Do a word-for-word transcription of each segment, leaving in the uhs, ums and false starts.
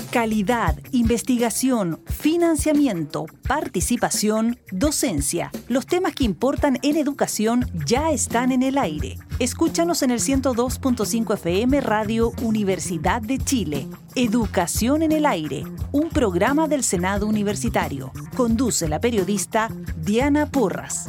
Calidad, investigación, financiamiento, participación, docencia. Los temas que importan en educación ya están en el aire. Escúchanos en el ciento dos punto cinco F M Radio Universidad de Chile. Educación en el aire, un programa del Senado Universitario. Conduce la periodista Diana Porras.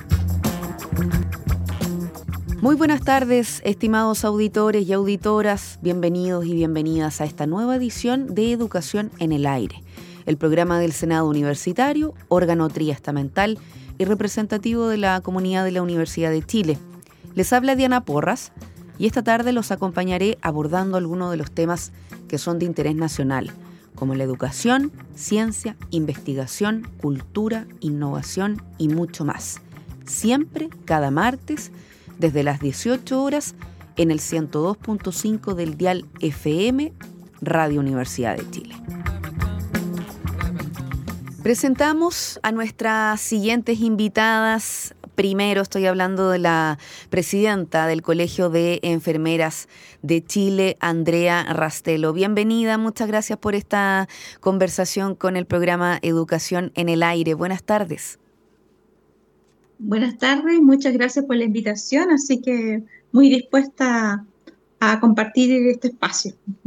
Muy buenas tardes, estimados auditores y auditoras. Bienvenidos y bienvenidas a esta nueva edición de Educación en el Aire, el programa del Senado Universitario, órgano triestamental y representativo de la comunidad de la Universidad de Chile. Les habla Diana Porras y esta tarde los acompañaré abordando algunos de los temas que son de interés nacional, como la educación, ciencia, investigación, cultura, innovación y mucho más. Siempre, cada martes, desde las dieciocho horas, en el ciento dos punto cinco del dial F M, Radio Universidad de Chile. Presentamos a nuestras siguientes invitadas. Primero estoy hablando de la presidenta del Colegio de Enfermeras de Chile, Andrea Rastelo. Bienvenida, muchas gracias por esta conversación con el programa Educación en el Aire. Buenas tardes. Buenas tardes, muchas gracias por la invitación, así que muy dispuesta a compartir este espacio.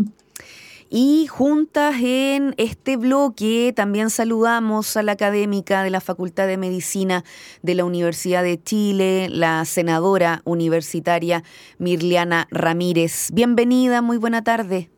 Y juntas en este bloque también saludamos a la académica de la Facultad de Medicina de la Universidad de Chile, la senadora universitaria Mirliana Ramírez. Bienvenida, muy buena tarde.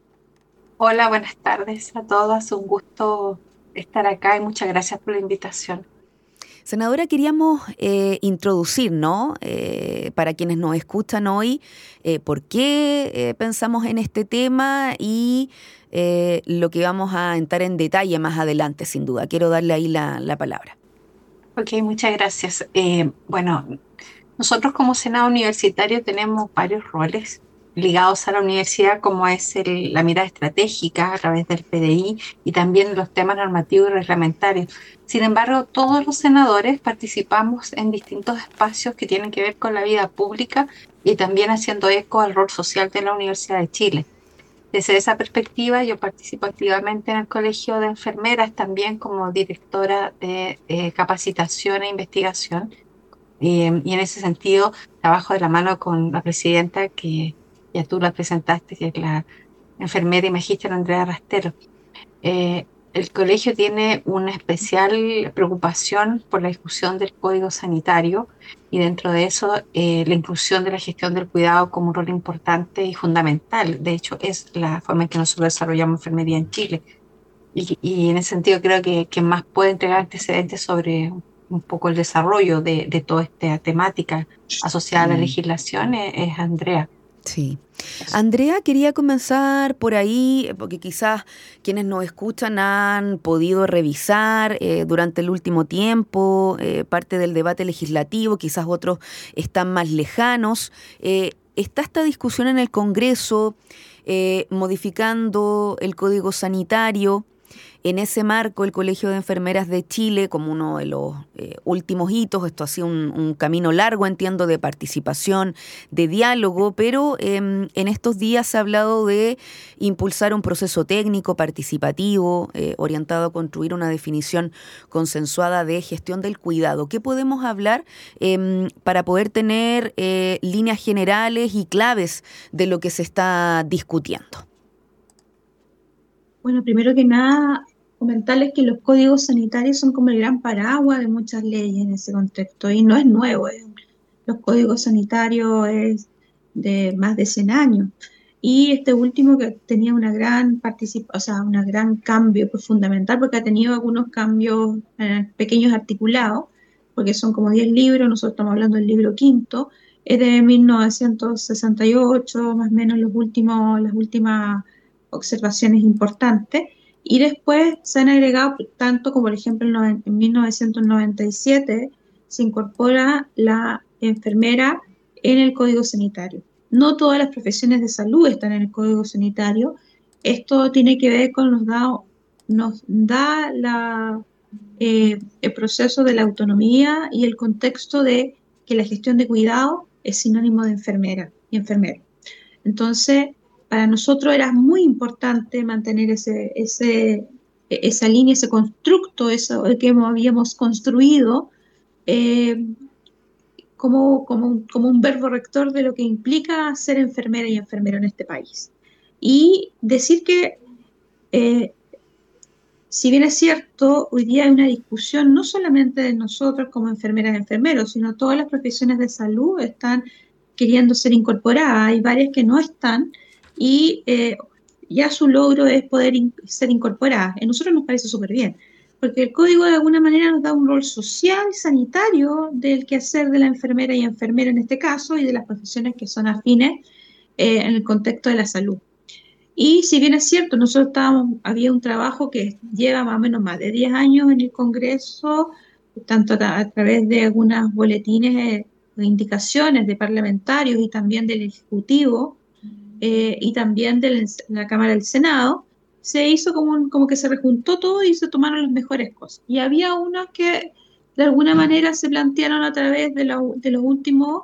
Hola, buenas tardes a todas, un gusto estar acá y muchas gracias por la invitación. Senadora, queríamos eh, introducir, ¿no? Eh, para quienes nos escuchan hoy, eh, por qué eh, pensamos en este tema y eh, lo que vamos a entrar en detalle más adelante, sin duda. Quiero darle ahí la, la palabra. Ok, muchas gracias. Eh, bueno, nosotros como Senado Universitario tenemos varios roles ligados a la universidad, como es el, la mirada estratégica a través del P D I y también los temas normativos y reglamentarios. Sin embargo, todos los senadores participamos en distintos espacios que tienen que ver con la vida pública y también haciendo eco al rol social de la Universidad de Chile. Desde esa perspectiva, yo participo activamente en el Colegio de Enfermeras, también como directora de eh, capacitación e investigación. Eh, y en ese sentido, trabajo de la mano con la presidenta que ya tú la presentaste, que es la enfermera y magíster Andrea Rastelo. Eh, el colegio tiene una especial preocupación por la discusión del Código Sanitario y dentro de eso eh, la inclusión de la gestión del cuidado como un rol importante y fundamental. De hecho, es la forma en que nosotros desarrollamos enfermería en Chile. Y, y en ese sentido creo que quien más puede entregar antecedentes sobre un poco el desarrollo de, de toda esta temática asociada a la legislación es, es Andrea. Sí. Andrea, quería comenzar por ahí, porque quizás quienes nos escuchan han podido revisar eh, durante el último tiempo eh, parte del debate legislativo, quizás otros están más lejanos. Eh, está esta discusión en el Congreso eh, modificando el Código Sanitario. En ese marco, el Colegio de Enfermeras de Chile, como uno de los eh, últimos hitos, esto ha sido un, un camino largo, entiendo, de participación, de diálogo, pero eh, en estos días se ha hablado de impulsar un proceso técnico, participativo, eh, orientado a construir una definición consensuada de gestión del cuidado. ¿Qué podemos hablar eh, para poder tener eh, líneas generales y claves de lo que se está discutiendo? Bueno, primero que nada, comentarles que los códigos sanitarios son como el gran paraguas de muchas leyes en ese contexto y no es nuevo. ¿eh? Los códigos sanitarios es de más de cien años y este último que tenía una gran participación, o sea, un gran cambio pues, fundamental porque ha tenido algunos cambios eh, pequeños articulados porque son como diez libros, nosotros estamos hablando del libro quinto, es de mil novecientos sesenta y ocho, más o menos los últimos, las últimas observaciones importantes, y después se han agregado, tanto como por ejemplo en mil novecientos noventa y siete se incorpora la enfermera en el Código Sanitario. No todas las profesiones de salud están en el Código Sanitario. Esto tiene que ver con nos da, nos da la, eh, el proceso de la autonomía y el contexto de que la gestión de cuidado es sinónimo de enfermera y enfermero. Entonces, para nosotros era muy importante mantener ese, ese, esa línea, ese constructo, eso que habíamos construido, eh, como, como, un, como un verbo rector de lo que implica ser enfermera y enfermero en este país. Y decir que, eh, si bien es cierto, hoy día hay una discusión no solamente de nosotros como enfermeras y enfermeros, sino todas las profesiones de salud están queriendo ser incorporadas, hay varias que no están, y eh, ya su logro es poder in- ser incorporadas. A nosotros nos parece súper bien, porque el código de alguna manera nos da un rol social, sanitario, del quehacer de la enfermera y enfermero en este caso, y de las profesiones que son afines eh, en el contexto de la salud. Y si bien es cierto, nosotros estábamos, había un trabajo que lleva más o menos más de diez años en el Congreso, tanto a, a través de algunos boletines eh, o indicaciones de parlamentarios y también del Ejecutivo, eh, y también de la Cámara del Senado, se hizo como, un- como que se rejuntó todo y se tomaron las mejores cosas. Y había unas que de alguna manera se plantearon a través de, la- de los últimos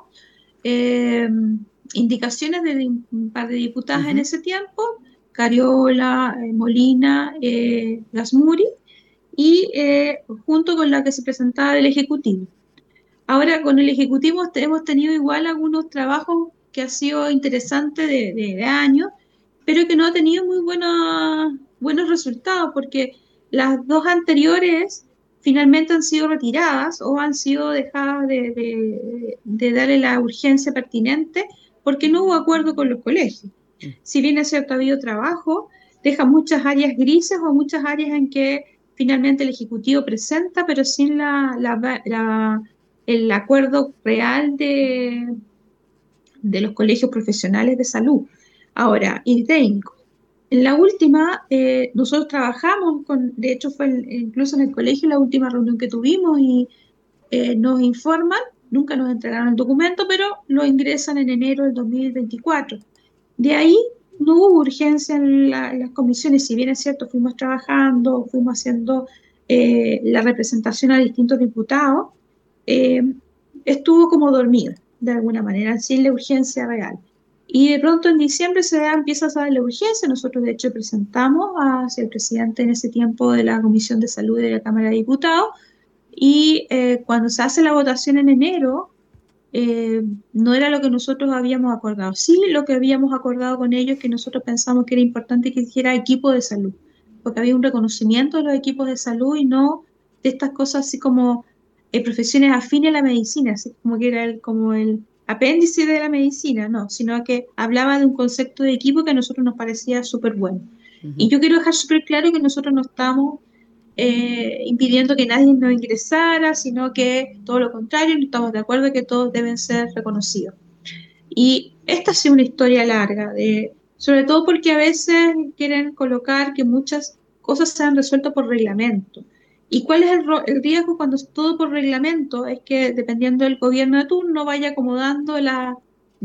eh, indicaciones de un par de diputadas en Ujú. ese tiempo, Cariola, eh, Molina, eh, Gasmuri, y eh, junto con la que se presentaba del Ejecutivo. Ahora con el Ejecutivo hemos tenido igual algunos trabajos que ha sido interesante de, de, de años, pero que no ha tenido muy buena, buenos resultados, porque las dos anteriores finalmente han sido retiradas o han sido dejadas de, de, de darle la urgencia pertinente porque no hubo acuerdo con los colegios. Mm. Si bien es cierto, ha habido trabajo, deja muchas áreas grises o muchas áreas en que finalmente el Ejecutivo presenta, pero sin la, la, la el acuerdo real de, de los colegios profesionales de salud. Ahora, y técnicos. En la última, eh, nosotros trabajamos con, de hecho fue el, incluso en el colegio la última reunión que tuvimos y eh, nos informan, nunca nos entregaron el documento, pero lo ingresan en enero del dos mil veinticuatro. De ahí no hubo urgencia en, la, en las comisiones, si bien es cierto, fuimos trabajando, fuimos haciendo eh, la representación a distintos diputados, eh, estuvo como dormida, de alguna manera, sin la urgencia real. Y de pronto en diciembre se da, empieza a saber la urgencia. Nosotros de hecho presentamos hacia el presidente en ese tiempo de la Comisión de Salud de la Cámara de Diputados, y eh, cuando se hace la votación en enero, eh, no era lo que nosotros habíamos acordado. Sí, lo que habíamos acordado con ellos, que nosotros pensamos que era importante que hiciera equipo de salud, porque había un reconocimiento de los equipos de salud y no de estas cosas así como eh, profesiones afines a la medicina, así como que era el, como el apéndice de la medicina, no, sino que hablaba de un concepto de equipo que a nosotros nos parecía súper bueno. Y Ujú. yo quiero dejar súper claro que nosotros no estamos eh, impidiendo que nadie no ingresara, sino que todo lo contrario, estamos de acuerdo que todos deben ser reconocidos. Y esta ha sido una historia larga, de, sobre todo porque a veces quieren colocar que muchas cosas se han resuelto por reglamento. ¿Y cuál es el, el riesgo cuando es todo por reglamento? Es que dependiendo del gobierno de turno vaya acomodando las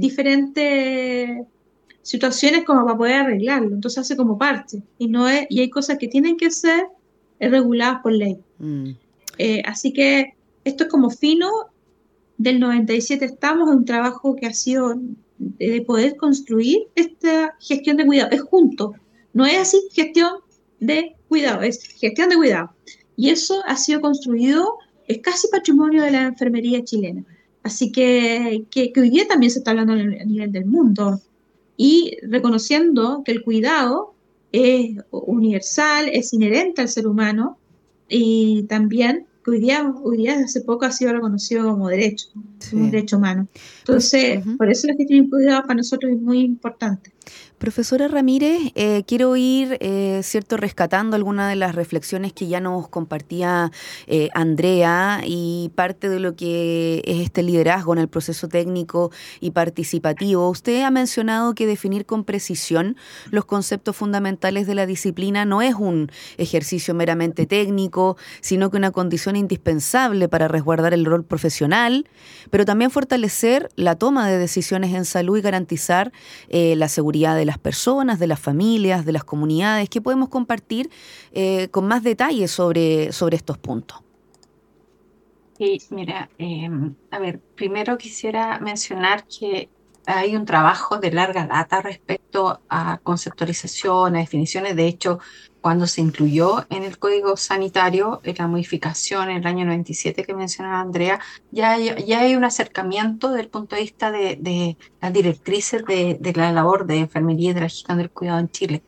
diferentes situaciones como para poder arreglarlo. Entonces hace como parte. Y, no es, y hay cosas que tienen que ser reguladas por ley. Mm. Eh, así que esto es como fino, del noventa y siete estamos, en un trabajo que ha sido de, de poder construir esta gestión de cuidado. Es junto, no es así gestión de cuidado, es gestión de cuidado. Y eso ha sido construido, es casi patrimonio de la enfermería chilena. Así que, que, que hoy día también se está hablando a nivel del mundo y reconociendo que el cuidado es universal, es inherente al ser humano, y también que hoy día, hoy día hace poco ha sido reconocido como derecho, como un Sí. derecho humano. Prof- Entonces, ujú. por eso la gestión de cuidado para nosotros es muy importante. Profesora Ramírez, eh, quiero ir, eh, cierto, rescatando algunas de las reflexiones que ya nos compartía eh, Andrea, y parte de lo que es este liderazgo en el proceso técnico y participativo. Usted ha mencionado que definir con precisión los conceptos fundamentales de la disciplina no es un ejercicio meramente técnico, sino que una condición indispensable para resguardar el rol profesional, pero también fortalecer la toma de decisiones en salud y garantizar eh, la seguridad de las personas, de las familias, de las comunidades. ¿Qué podemos compartir eh, con más detalle sobre, sobre estos puntos? Y mira, eh, a ver, primero quisiera mencionar que hay un trabajo de larga data respecto a conceptualización, a definiciones. De hecho, cuando se incluyó en el Código Sanitario, en la modificación en el año noventa y siete que mencionaba Andrea, ya hay, ya hay un acercamiento desde el punto de vista de, de las directrices de, de la labor de enfermería y de la gestión del cuidado en Chile.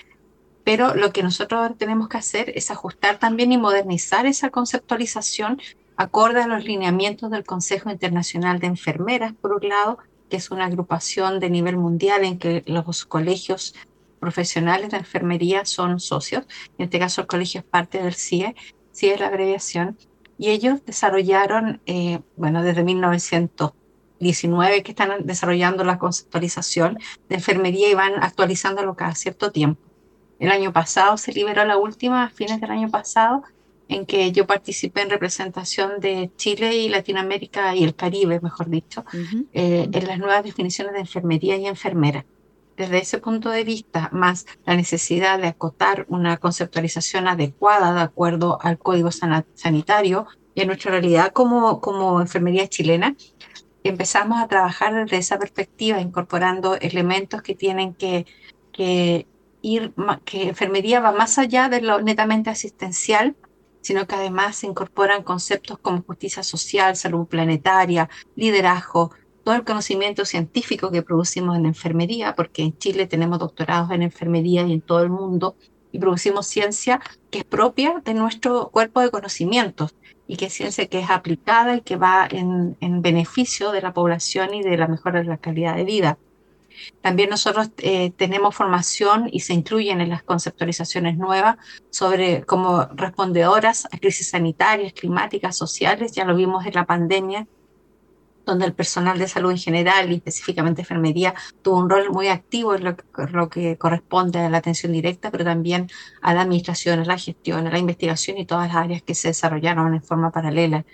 Pero lo que nosotros ahora tenemos que hacer es ajustar también y modernizar esa conceptualización acorde a los lineamientos del Consejo Internacional de Enfermeras, por un lado, que es una agrupación de nivel mundial en que los colegios profesionales de enfermería son socios. En este caso, el colegio es parte del C I E, C I E es la abreviación, y ellos desarrollaron, eh, bueno, desde mil novecientos diecinueve que están desarrollando la conceptualización de enfermería y van actualizándolo cada cierto tiempo. El año pasado se liberó la última, a fines del año pasado, en que yo participé en representación de Chile y Latinoamérica y el Caribe, mejor dicho, Ujú. eh, en las nuevas definiciones de enfermería y enfermera. Desde ese punto de vista, más la necesidad de acotar una conceptualización adecuada de acuerdo al Código Sana- Sanitario y a nuestra realidad como, como enfermería chilena, empezamos a trabajar desde esa perspectiva, incorporando elementos que tienen que, que ir, ma- que enfermería va más allá de lo netamente asistencial, sino que además se incorporan conceptos como justicia social, salud planetaria, liderazgo, todo el conocimiento científico que producimos en enfermería, porque en Chile tenemos doctorados en enfermería y en todo el mundo, y producimos ciencia que es propia de nuestro cuerpo de conocimientos y que es ciencia que es aplicada y que va en, en beneficio de la población y de la mejora de la calidad de vida. También nosotros eh, tenemos formación y se incluyen en las conceptualizaciones nuevas sobre cómo respondedoras a crisis sanitarias, climáticas, sociales. Ya lo vimos en la pandemia, donde el personal de salud en general y específicamente enfermería tuvo un rol muy activo en lo que, lo que corresponde a la atención directa, pero también a la administración, a la gestión, a la investigación y todas las áreas que se desarrollaron en forma paralela.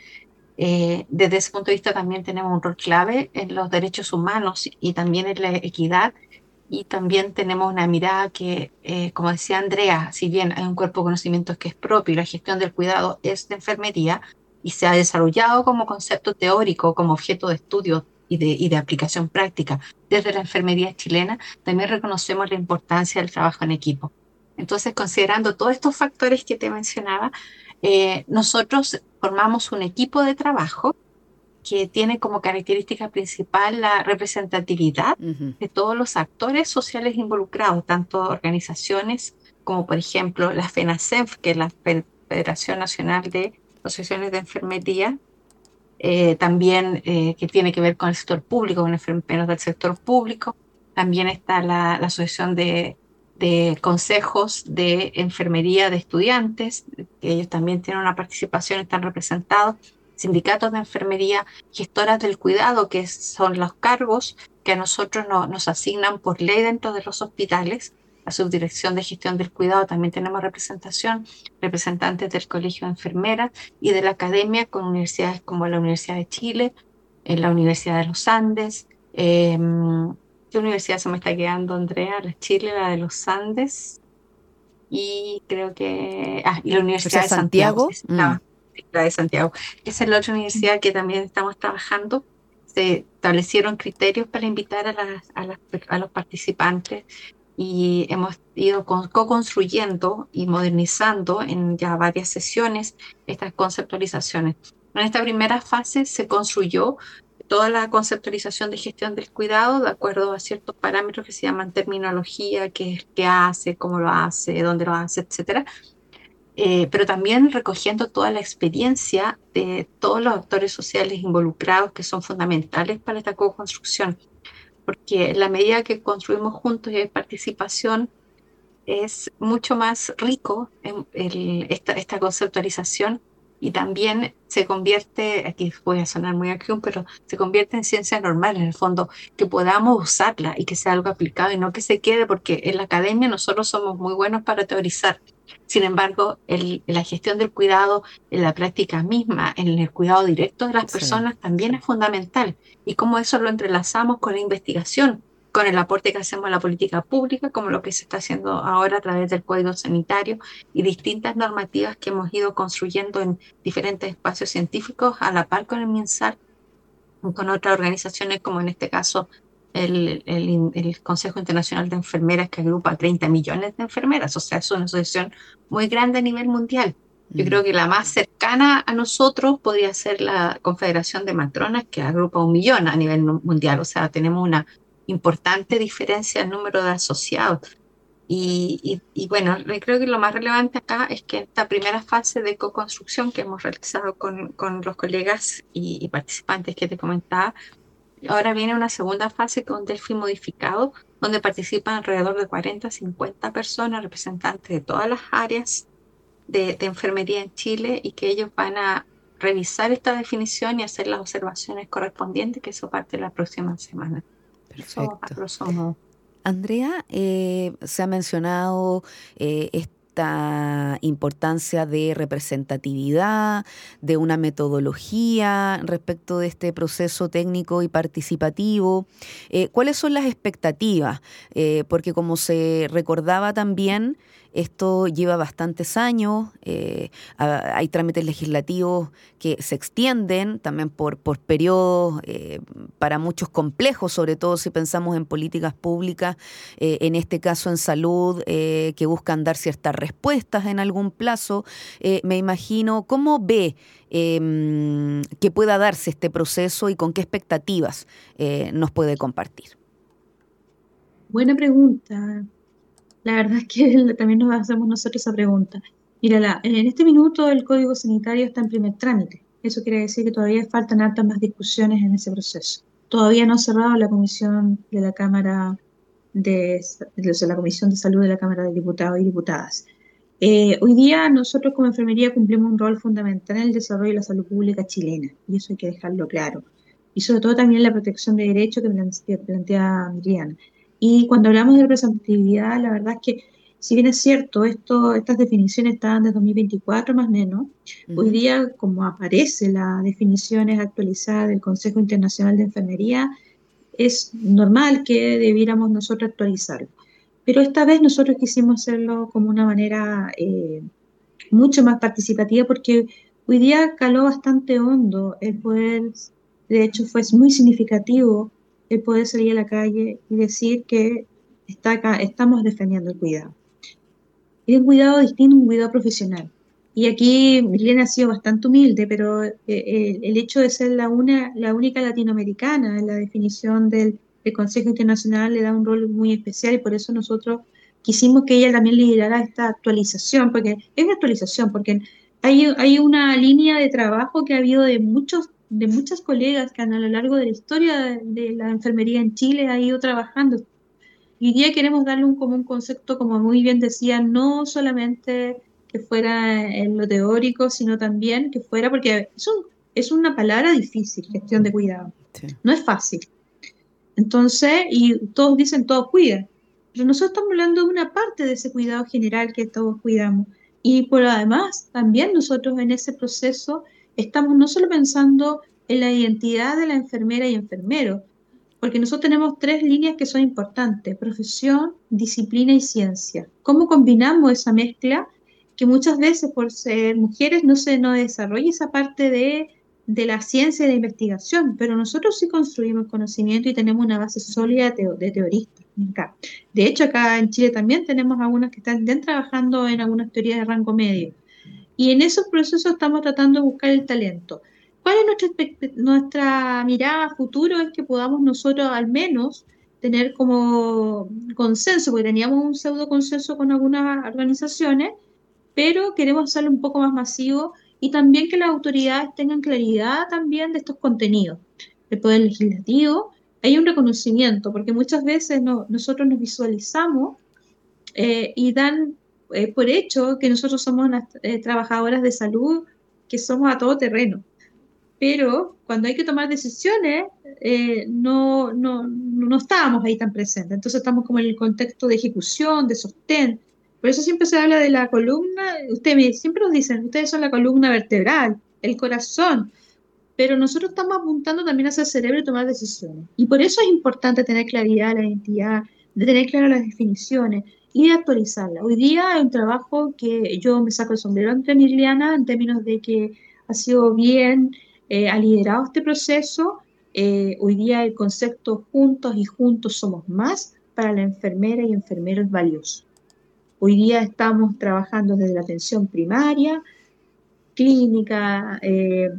Eh, desde ese punto de vista también tenemos un rol clave en los derechos humanos y también en la equidad. Y también tenemos una mirada que, eh, como decía Andrea, si bien hay un cuerpo de conocimientos que es propio y la gestión del cuidado es de enfermería y se ha desarrollado como concepto teórico, como objeto de estudio y de, y de aplicación práctica desde la enfermería chilena, también reconocemos la importancia del trabajo en equipo. Entonces, considerando todos estos factores que te mencionaba, eh, nosotros formamos un equipo de trabajo que tiene como característica principal la representatividad Ujú. de todos los actores sociales involucrados, tanto organizaciones como, por ejemplo, la FENACENF, que es la Federación Nacional de Asociaciones de Enfermería, eh, también eh, que tiene que ver con el sector público, con enfermeros del sector público. También está la, la Asociación de, de Consejos de Enfermería de Estudiantes, que ellos también tienen una participación, están representados. Sindicatos de enfermería, gestoras del cuidado, que son los cargos que a nosotros no, nos asignan por ley dentro de los hospitales. La Subdirección de Gestión del Cuidado también tenemos representación, representantes del Colegio de Enfermeras y de la academia con universidades como la Universidad de Chile, en la Universidad de los Andes. Eh, ¿Qué universidad se me está quedando, Andrea? La Chile, la de los Andes y creo que... Ah, y la O sea, Universidad de Santiago, sí, Santiago. sí, Mm. estaba, sí, la de Santiago. Esa es la otra universidad que también estamos trabajando. Se establecieron criterios para invitar a, las, a, las, a los participantes y hemos ido co-construyendo y modernizando en ya varias sesiones estas conceptualizaciones. En esta primera fase se construyó toda la conceptualización de gestión del cuidado de acuerdo a ciertos parámetros que se llaman terminología, qué, qué hace, cómo lo hace, dónde lo hace, etcétera. Eh, pero también recogiendo toda la experiencia de todos los actores sociales involucrados que son fundamentales para esta co-construcción, porque en la medida que construimos juntos y hay participación, es mucho más rico en el- esta, esta conceptualización y también se convierte, aquí voy a sonar muy aquí, pero se convierte en ciencia normal, en el fondo, que podamos usarla y que sea algo aplicado y no que se quede, porque en la academia nosotros somos muy buenos para teorizar. Sin embargo, el- la gestión del cuidado, en la práctica misma, en el cuidado directo de las Sí. personas también es fundamental. Y cómo eso lo entrelazamos con la investigación, con el aporte que hacemos a la política pública, como lo que se está haciendo ahora a través del Código Sanitario y distintas normativas que hemos ido construyendo en diferentes espacios científicos, a la par con el MinSal, con otras organizaciones como en este caso el, el, el Consejo Internacional de Enfermeras, que agrupa treinta millones de enfermeras, o sea, es una asociación muy grande a nivel mundial. Yo creo que la más cercana a nosotros podría ser la Confederación de Matronas, que agrupa un millón a nivel mundial, o sea, tenemos una importante diferencia en número de asociados. Y, y, y bueno, creo que lo más relevante acá es que esta primera fase de co-construcción que hemos realizado con, con los colegas y, y participantes que te comentaba, ahora viene una segunda fase con Delphi modificado, donde participan alrededor de cuarenta, cincuenta personas, representantes de todas las áreas de, de enfermería en Chile, y que ellos van a revisar esta definición y hacer las observaciones correspondientes, que eso parte la próxima semana. Eso a Perfecto. grosso modo. Andrea, eh, se ha mencionado eh, esta importancia de representatividad, de una metodología respecto de este proceso técnico y participativo. Eh, ¿Cuáles son las expectativas? Eh, porque como se recordaba también, esto lleva bastantes años, eh, hay trámites legislativos que se extienden también por, por periodos eh, para muchos complejos, sobre todo si pensamos en políticas públicas, eh, en este caso en salud, eh, que buscan dar ciertas respuestas en algún plazo. Eh, me imagino, ¿cómo ve eh, que pueda darse este proceso y con qué expectativas eh, nos puede compartir? Buena pregunta. La verdad es que también nos hacemos nosotros esa pregunta. Mira, la- en este minuto el Código Sanitario está en primer trámite. Eso quiere decir que todavía faltan hartas más discusiones en ese proceso. Todavía no ha cerrado la comisión de la Cámara de, de- o sea, la Comisión de Salud de la Cámara de Diputados y Diputadas. Eh, hoy día nosotros como enfermería cumplimos un rol fundamental en el desarrollo de la salud pública chilena, y eso hay que dejarlo claro. Y sobre todo también la protección de derechos que plan- que plantea Miriam. Y cuando hablamos de representatividad, la verdad es que, si bien es cierto, esto, estas definiciones estaban de dos mil veinticuatro más o menos, hoy Uh-huh. día, como aparece las definiciones actualizadas del Consejo Internacional de Enfermería, es normal que debiéramos nosotros actualizarlo. Pero esta vez nosotros quisimos hacerlo como una manera eh, mucho más participativa, porque hoy día caló bastante hondo el poder, de hecho fue muy significativo el poder salir a la calle y decir que está acá, estamos defendiendo el cuidado. Y un cuidado distinto, un cuidado profesional. Y aquí Milena ha sido bastante humilde, pero eh, el, el hecho de ser la, una, la única latinoamericana en la definición del, del Consejo Internacional le da un rol muy especial, y por eso nosotros quisimos que ella también liderara esta actualización, porque es una actualización, porque hay, hay una línea de trabajo que ha habido de muchos de muchas colegas que a lo largo de la historia de, de la enfermería en Chile ha ido trabajando. Y hoy día queremos darle un, como un concepto, como muy bien decía, no solamente que fuera en lo teórico, sino también que fuera, porque es, un- es una palabra difícil, gestión de cuidado. Sí. No es fácil. Entonces, y todos dicen, todos cuidan. Pero nosotros estamos hablando de una parte de ese cuidado general que todos cuidamos. Y por además, también nosotros en ese proceso estamos no solo pensando en la identidad de la enfermera y enfermero, porque nosotros tenemos tres líneas que son importantes: profesión, disciplina y ciencia. ¿Cómo combinamos esa mezcla? Que muchas veces por ser mujeres no se nos desarrolla esa parte de, de la ciencia y de investigación, pero nosotros sí construimos conocimiento y tenemos una base sólida de, de teoristas. Acá. De hecho, acá en Chile también tenemos algunas que están ya trabajando en algunas teorías de rango medio. Y en esos procesos estamos tratando de buscar el talento. ¿Cuál es nuestra, nuestra mirada a futuro? Es que podamos nosotros al menos tener como consenso, porque teníamos un pseudo consenso con algunas organizaciones, pero queremos hacerlo un poco más masivo, y también que las autoridades tengan claridad también de estos contenidos. El Poder Legislativo, hay un reconocimiento, porque muchas veces no, nosotros nos visualizamos eh, y dan eh, por hecho que nosotros somos unas eh, trabajadoras de salud, que somos a todo terreno. Pero cuando hay que tomar decisiones, eh, no, no, no estábamos ahí tan presentes. Entonces estamos como en el contexto de ejecución, de sostén. Por eso siempre se habla de la columna. Ustedes siempre nos dicen, ustedes son la columna vertebral, el corazón, pero nosotros estamos apuntando también hacia el cerebro y tomar decisiones. Y por eso es importante tener claridad de la identidad, de tener claras las definiciones y de actualizarla. Hoy día hay un trabajo que yo me saco el sombrero ante Emiliana en términos de que ha sido bien, eh, ha liderado este proceso, Eh, hoy día el concepto juntos y juntos somos más para la enfermera y enfermero es valioso. Hoy día estamos trabajando desde la atención primaria, clínica, eh,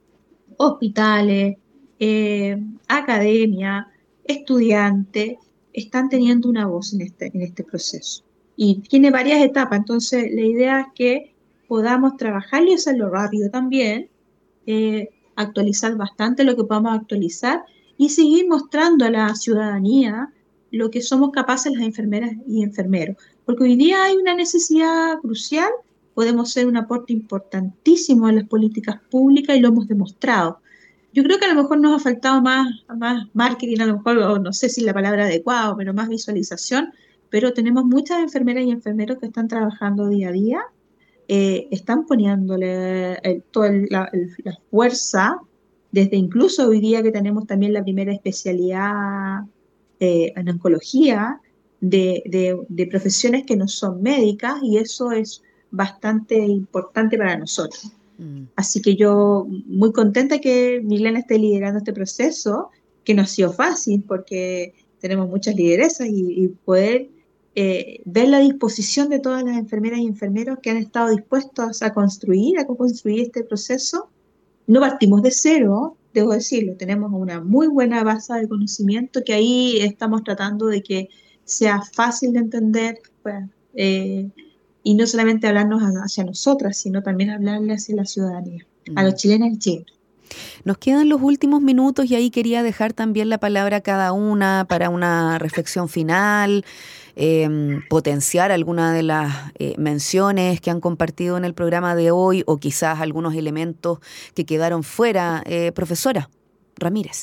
hospitales, eh, academia, estudiantes, están teniendo una voz en este, en este proceso. Y tiene varias etapas, entonces la idea es que podamos trabajar y hacerlo rápido también, eh, actualizar bastante lo que podamos actualizar y seguir mostrando a la ciudadanía lo que somos capaces las enfermeras y enfermeros. Porque hoy día hay una necesidad crucial, podemos ser un aporte importantísimo en las políticas públicas y lo hemos demostrado. Yo creo que a lo mejor nos ha faltado más, más marketing, a lo mejor, o no sé si la palabra adecuada, pero más visualización, pero tenemos muchas enfermeras y enfermeros que están trabajando día a día, eh, están poniéndole el- toda el- la, el- la fuerza, desde incluso hoy día que tenemos también la primera especialidad eh, en oncología, de, de- de profesiones que no son médicas, y eso es bastante importante para nosotros. Mm. Así que yo muy contenta que Milena esté liderando este proceso, que no ha sido fácil porque tenemos muchas lideresas y, y poder eh, ver la disposición de todas las enfermeras y enfermeros que han estado dispuestos a construir, a construir este proceso. No partimos de cero, debo decirlo, tenemos una muy buena base de conocimiento que ahí estamos tratando de que sea fácil de entender, pues, eh, y no solamente hablarnos hacia nosotras, sino también hablarle hacia la ciudadanía, a los Mm. chilenos y chilenos. Nos quedan los últimos minutos y ahí quería dejar también la palabra a cada una para una reflexión final, eh, potenciar alguna de las eh, menciones que han compartido en el programa de hoy o quizás algunos elementos que quedaron fuera. Eh, profesora Ramírez.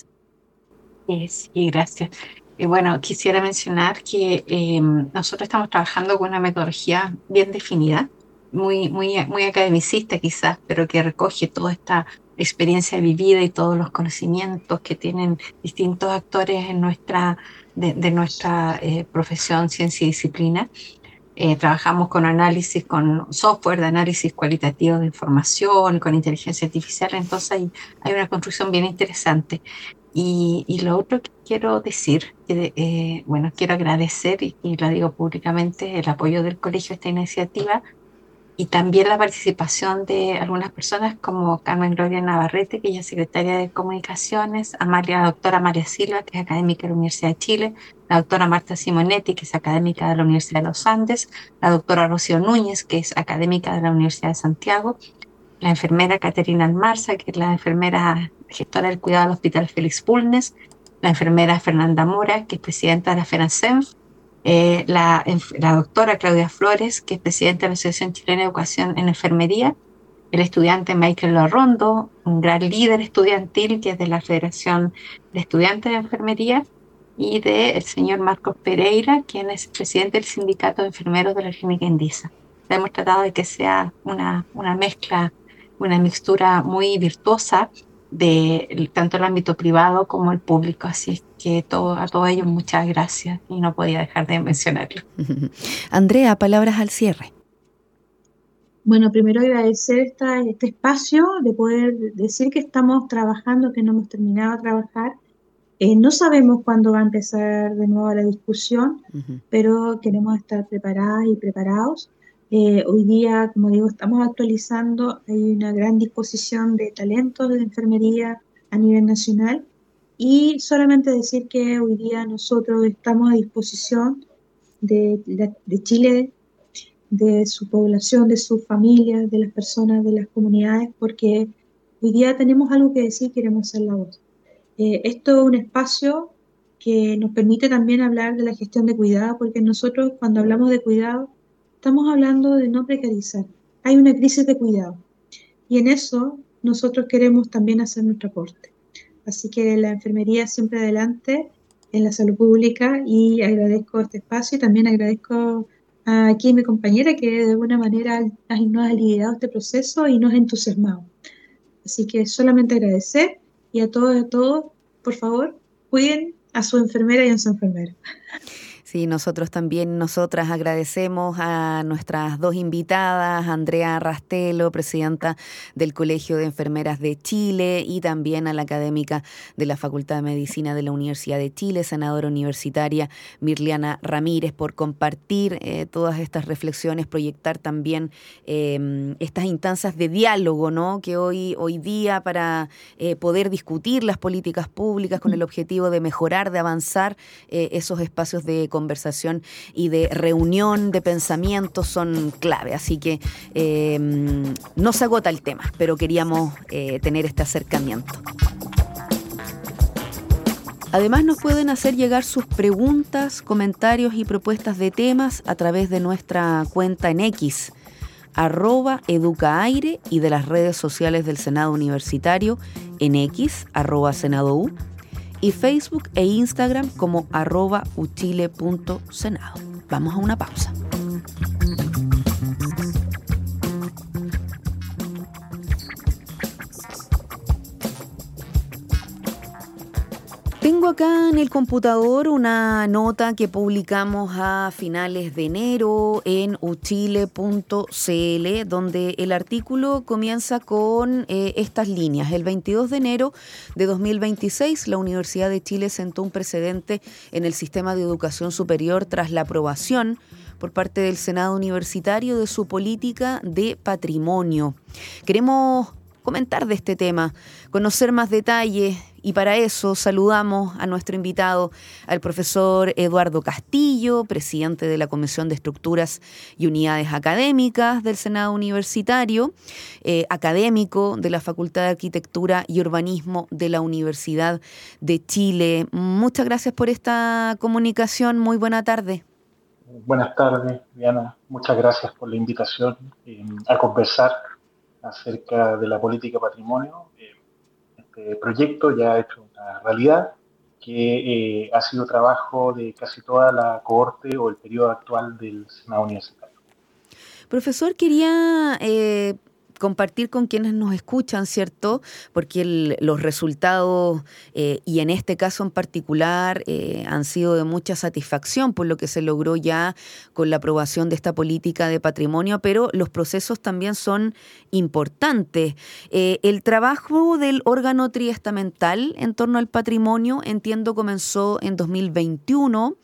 Eh, Sí, gracias. Eh, bueno, quisiera mencionar que eh, nosotros estamos trabajando con una metodología bien definida, muy, muy, muy academicista quizás, pero que recoge toda esta experiencia vivida y todos los conocimientos que tienen distintos actores en nuestra, de, de nuestra eh, profesión, ciencia y disciplina. Eh, trabajamos con análisis, con software de análisis cualitativo de información, con inteligencia artificial, entonces hay, hay una construcción bien interesante. Y, y lo otro que quiero decir, que, eh, bueno, quiero agradecer, y, y lo digo públicamente, el apoyo del colegio a esta iniciativa y también la participación de algunas personas como Carmen Gloria Navarrete, que ella es secretaria de Comunicaciones, Amalia, la doctora María Silva, que es académica de la Universidad de Chile, la doctora Marta Simonetti, que es académica de la Universidad de los Andes, la doctora Rocío Núñez, que es académica de la Universidad de Santiago, la enfermera Caterina Almarza, que es la enfermera gestora del cuidado del Hospital Félix Bulnes, la enfermera Fernanda Mora, que es presidenta de la FENACENF, eh, la, la doctora Claudia Flores, que es presidenta de la Asociación Chilena de Educación en Enfermería, el estudiante Michael Larrondo, un gran líder estudiantil que es de la Federación de Estudiantes de Enfermería, y del señor Marcos Pereira, quien es presidente del Sindicato de Enfermeros de la Clínica Indisa. Hemos tratado de que sea una, una mezcla, una mixtura muy virtuosa de tanto el ámbito privado como el público. Así es que todo, a todos ellos muchas gracias y no podía dejar de mencionarlo. Andrea, palabras al cierre. Bueno, primero agradecer esta, este espacio de poder decir que estamos trabajando, que no hemos terminado de trabajar. Eh, no sabemos cuándo va a empezar de nuevo la discusión, Uh-huh. pero queremos estar preparadas y preparados. Eh, hoy día, como digo, estamos actualizando, hay una gran disposición de talentos de enfermería a nivel nacional, y solamente decir que hoy día nosotros estamos a disposición de, de, de Chile, de su población, de sus familias, de las personas, de las comunidades, porque hoy día tenemos algo que decir, queremos ser la voz. Eh, esto es un espacio que nos permite también hablar de la gestión de cuidado, porque nosotros cuando hablamos de cuidado estamos hablando de no precarizar. Hay una crisis de cuidado y en eso nosotros queremos también hacer nuestro aporte. Así que la enfermería siempre adelante en la salud pública, y agradezco este espacio y también agradezco a aquí mi compañera que de alguna manera nos ha liderado este proceso y nos ha entusiasmado. Así que solamente agradecer, y a todos y a todos, por favor, cuiden a su enfermera y a su enfermero. Sí, nosotros también, nosotras agradecemos a nuestras dos invitadas, Andrea Rastelo, presidenta del Colegio de Enfermeras de Chile, y también a la académica de la Facultad de Medicina de la Universidad de Chile, senadora universitaria Mirliana Ramírez, por compartir eh, todas estas reflexiones, proyectar también eh, estas instancias de diálogo, ¿no?, que hoy, hoy día para eh, poder discutir las políticas públicas con el objetivo de mejorar, de avanzar, eh, esos espacios de conversación y de reunión de pensamientos son clave. Así que eh, no se agota el tema, pero queríamos eh, tener este acercamiento. Además, nos pueden hacer llegar sus preguntas, comentarios y propuestas de temas a través de nuestra cuenta en X, arroba educaaire, y de las redes sociales del Senado Universitario en X, arroba Senado U, y Facebook e Instagram como arroba uchile punto senado. Vamos a una pausa. Tengo acá en el computador una nota que publicamos a finales de enero en uchile punto cl, donde el artículo comienza con eh, estas líneas. El veintidós de enero de dos mil veintiséis, la Universidad de Chile sentó un precedente en el sistema de educación superior tras la aprobación por parte del Senado Universitario de su política de patrimonio. Queremos comentar de este tema, conocer más detalles, y para eso saludamos a nuestro invitado, al profesor Eduardo Castillo, presidente de la Comisión de Estructuras y Unidades Académicas del Senado Universitario, eh, académico de la Facultad de Arquitectura y Urbanismo de la Universidad de Chile. Muchas gracias por esta comunicación. Muy buena tarde. Buenas tardes, Diana. Muchas gracias por la invitación eh, a conversar acerca de la política patrimonio. Eh, este proyecto ya ha hecho una realidad que eh, ha sido trabajo de casi toda la cohorte o el periodo actual del Senado Universitario. Profesor, quería eh, compartir con quienes nos escuchan, ¿cierto? Porque el, los resultados, eh, y en este caso en particular, eh, han sido de mucha satisfacción por lo que se logró ya con la aprobación de esta política de patrimonio, pero los procesos también son importantes. Eh, el trabajo del órgano triestamental en torno al patrimonio, entiendo, comenzó en dos mil veintiuno,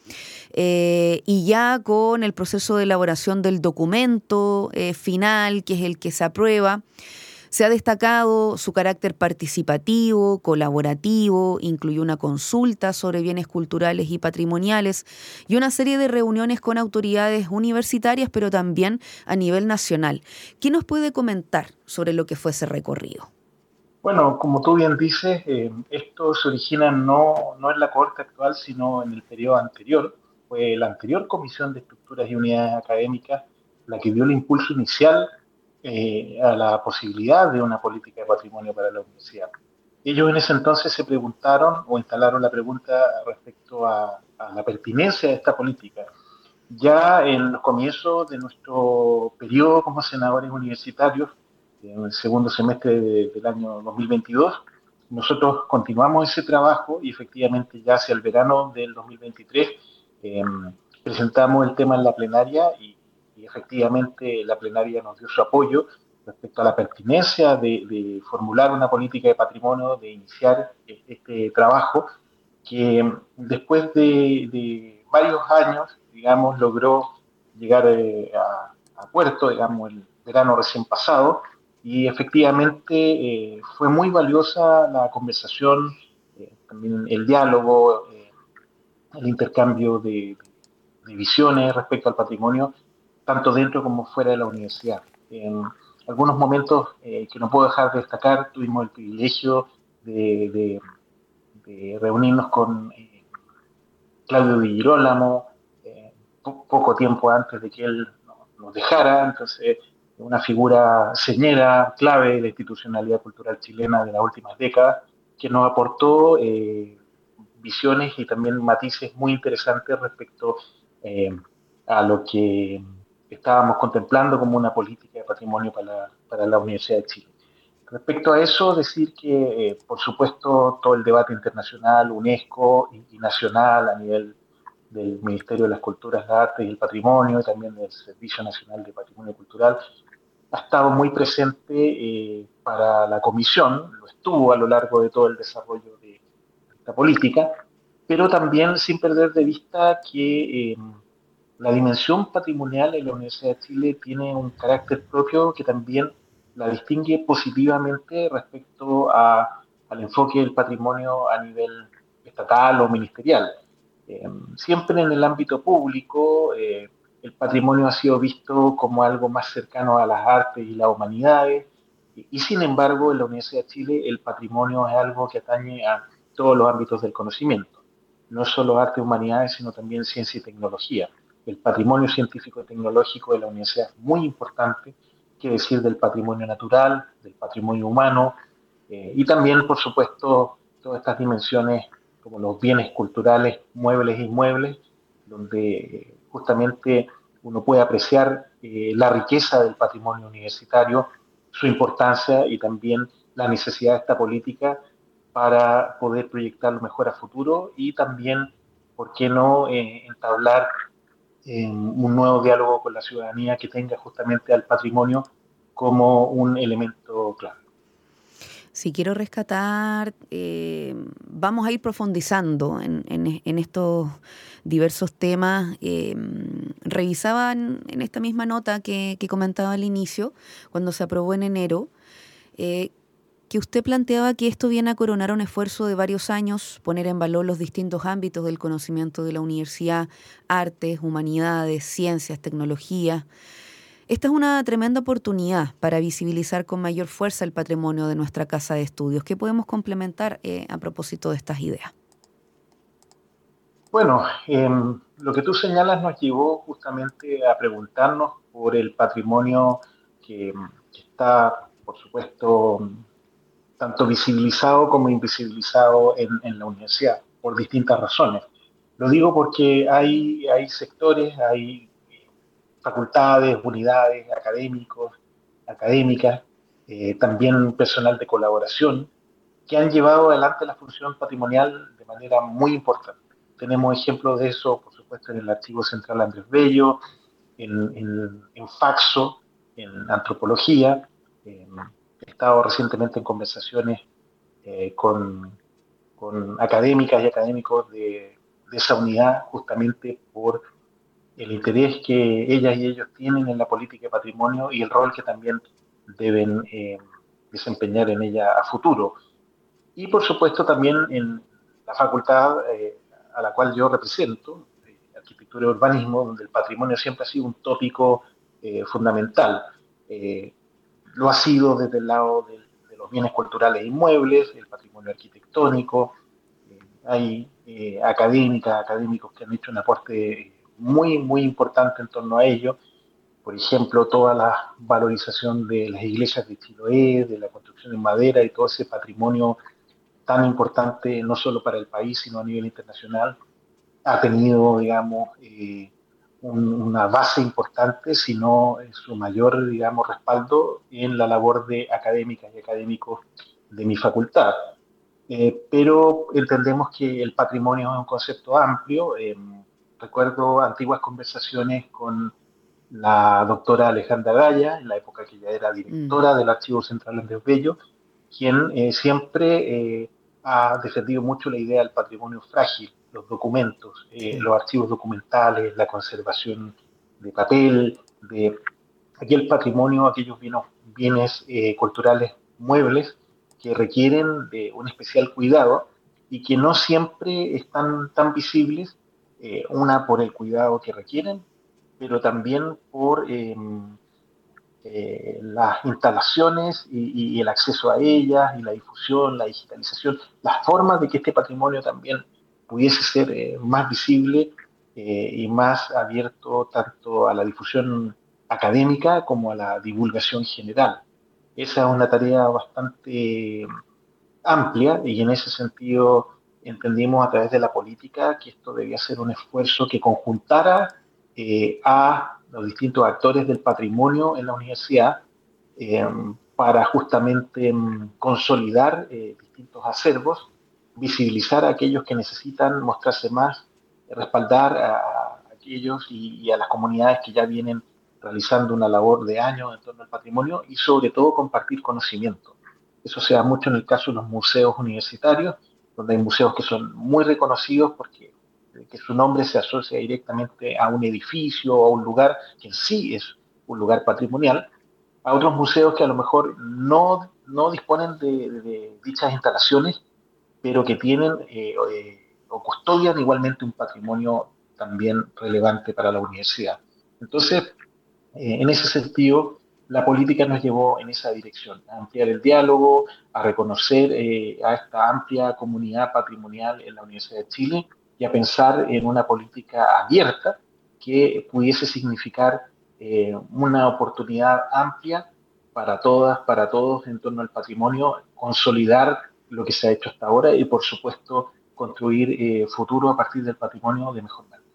eh, y ya con el proceso de elaboración del documento eh, final, que es el que se aprueba, se ha destacado su carácter participativo, colaborativo, incluyó una consulta sobre bienes culturales y patrimoniales y una serie de reuniones con autoridades universitarias, pero también a nivel nacional. ¿Qué nos puede comentar sobre lo que fue ese recorrido? Bueno, como tú bien dices, eh, esto se origina no, no en la cohorte actual, sino en el periodo anterior. Fue la anterior Comisión de Estructuras y Unidades Académicas la que dio el impulso inicial eh, a la posibilidad de una política de patrimonio para la universidad. Ellos en ese entonces se preguntaron o instalaron la pregunta respecto a, a la pertinencia de esta política. Ya en los comienzos de nuestro periodo como senadores universitarios, en el segundo semestre de, del año dos mil veintidós, nosotros continuamos ese trabajo y efectivamente ya hacia el verano del dos mil veintitrés eh, presentamos el tema en la plenaria y, y efectivamente la plenaria nos dio su apoyo respecto a la pertinencia de, de formular una política de patrimonio, de iniciar este trabajo que después de, de varios años, digamos, logró llegar eh, a, a puerto, digamos, el verano recién pasado. Y efectivamente eh, fue muy valiosa la conversación, eh, también el diálogo, eh, el intercambio de, de visiones respecto al patrimonio, tanto dentro como fuera de la universidad. En algunos momentos eh, que no puedo dejar de destacar, tuvimos el privilegio de, de, de reunirnos con eh, Claudio Di Girolamo, eh, po- poco tiempo antes de que él nos dejara, entonces una figura señera, clave de la institucionalidad cultural chilena de las últimas décadas, que nos aportó eh, visiones y también matices muy interesantes respecto eh, a lo que estábamos contemplando como una política de patrimonio para la, para la Universidad de Chile. Respecto a eso, decir que, eh, por supuesto, todo el debate internacional, UNESCO y, y nacional a nivel del Ministerio de las Culturas, las Artes y el Patrimonio, y también del Servicio Nacional de Patrimonio Cultural, ha estado muy presente eh, para la Comisión, lo estuvo a lo largo de todo el desarrollo de esta política, pero también sin perder de vista que eh, la dimensión patrimonial en la Universidad de Chile tiene un carácter propio que también la distingue positivamente respecto a, al enfoque del patrimonio a nivel estatal o ministerial. Eh, siempre en el ámbito público, eh, el patrimonio ha sido visto como algo más cercano a las artes y las humanidades, y, y sin embargo en la Universidad de Chile el patrimonio es algo que atañe a todos los ámbitos del conocimiento, no solo arte y humanidades, sino también ciencia y tecnología. El patrimonio científico y tecnológico de la universidad es muy importante, qué decir del patrimonio natural, del patrimonio humano, eh, y también, por supuesto, todas estas dimensiones como los bienes culturales, muebles e inmuebles, donde eh, justamente uno puede apreciar eh, la riqueza del patrimonio universitario, su importancia y también la necesidad de esta política para poder proyectarlo mejor a futuro y también, ¿por qué no?, eh, entablar eh, un nuevo diálogo con la ciudadanía que tenga justamente al patrimonio como un elemento clave. Si quiero rescatar, eh, vamos a ir profundizando en, en, en estos diversos temas. Eh, revisaba en, en esta misma nota que, que comentaba al inicio, cuando se aprobó en enero, eh, que usted planteaba que esto viene a coronar un esfuerzo de varios años, poner en valor los distintos ámbitos del conocimiento de la universidad, artes, humanidades, ciencias, tecnología. Esta es una tremenda oportunidad para visibilizar con mayor fuerza el patrimonio de nuestra casa de estudios. ¿Qué podemos complementar eh, a propósito de estas ideas? Bueno, eh, lo que tú señalas nos llevó justamente a preguntarnos por el patrimonio que, que está, por supuesto, tanto visibilizado como invisibilizado en, en la universidad, por distintas razones. Lo digo porque hay, hay sectores, hay facultades, unidades, académicos, académicas, eh, también personal de colaboración, que han llevado adelante la función patrimonial de manera muy importante. Tenemos ejemplos de eso, por supuesto, en el Archivo Central Andrés Bello, en, en, en Faxo, en Antropología. Eh, he estado recientemente en conversaciones eh, con, con académicas y académicos de, de esa unidad, justamente por el interés que ellas y ellos tienen en la política de patrimonio y el rol que también deben eh, desempeñar en ella a futuro. Y por supuesto también en la facultad eh, a la cual yo represento, eh, Arquitectura y Urbanismo, donde el patrimonio siempre ha sido un tópico eh, fundamental. Eh, lo ha sido desde el lado de, de los bienes culturales e inmuebles, el patrimonio arquitectónico. Eh, hay eh, académicas, académicos que han hecho un aporte muy, muy importante en torno a ello. Por ejemplo, toda la valorización de las iglesias de Chiloé, de la construcción en madera y todo ese patrimonio tan importante, no solo para el país, sino a nivel internacional, ha tenido, digamos, eh, un, una base importante, sino en su mayor, digamos, respaldo en la labor de académicas y académicos de mi facultad. Eh, pero entendemos que el patrimonio es un concepto amplio. Eh, recuerdo antiguas conversaciones con la doctora Alejandra Gaya, en la época que ella era directora mm. del Archivo Central Andrés Bello, quien eh, siempre eh, ha defendido mucho la idea del patrimonio frágil, los documentos, eh, sí. los archivos documentales, la conservación de papel, de aquel patrimonio, aquellos bienes, bienes eh, culturales muebles que requieren de un especial cuidado y que no siempre están tan visibles, eh, una por el cuidado que requieren, pero también por eh, eh, las instalaciones y, y el acceso a ellas, y la difusión, la digitalización, las formas de que este patrimonio también pudiese ser eh, más visible eh, y más abierto tanto a la difusión académica como a la divulgación general. Esa es una tarea bastante amplia y en ese sentido entendimos a través de la política que esto debía ser un esfuerzo que conjuntara eh, a los distintos actores del patrimonio en la universidad eh, para justamente um, consolidar eh, distintos acervos, visibilizar a aquellos que necesitan mostrarse más respaldar a, a aquellos y, y a las comunidades que ya vienen realizando una labor de años en torno al patrimonio y sobre todo compartir conocimiento. Eso se da mucho en el caso de los museos universitarios, donde hay museos que son muy reconocidos porque que su nombre se asocia directamente a un edificio o a un lugar que en sí es un lugar patrimonial, a otros museos que a lo mejor no, no disponen de, de, de dichas instalaciones, pero que tienen eh, eh, o custodian igualmente un patrimonio también relevante para la universidad. Entonces, eh, en ese sentido, la política nos llevó en esa dirección, a ampliar el diálogo, a reconocer eh, a esta amplia comunidad patrimonial en la Universidad de Chile y a pensar en una política abierta que pudiese significar eh, una oportunidad amplia para todas, para todos en torno al patrimonio, consolidar lo que se ha hecho hasta ahora y, por supuesto, construir eh, futuro a partir del patrimonio de mejor manera.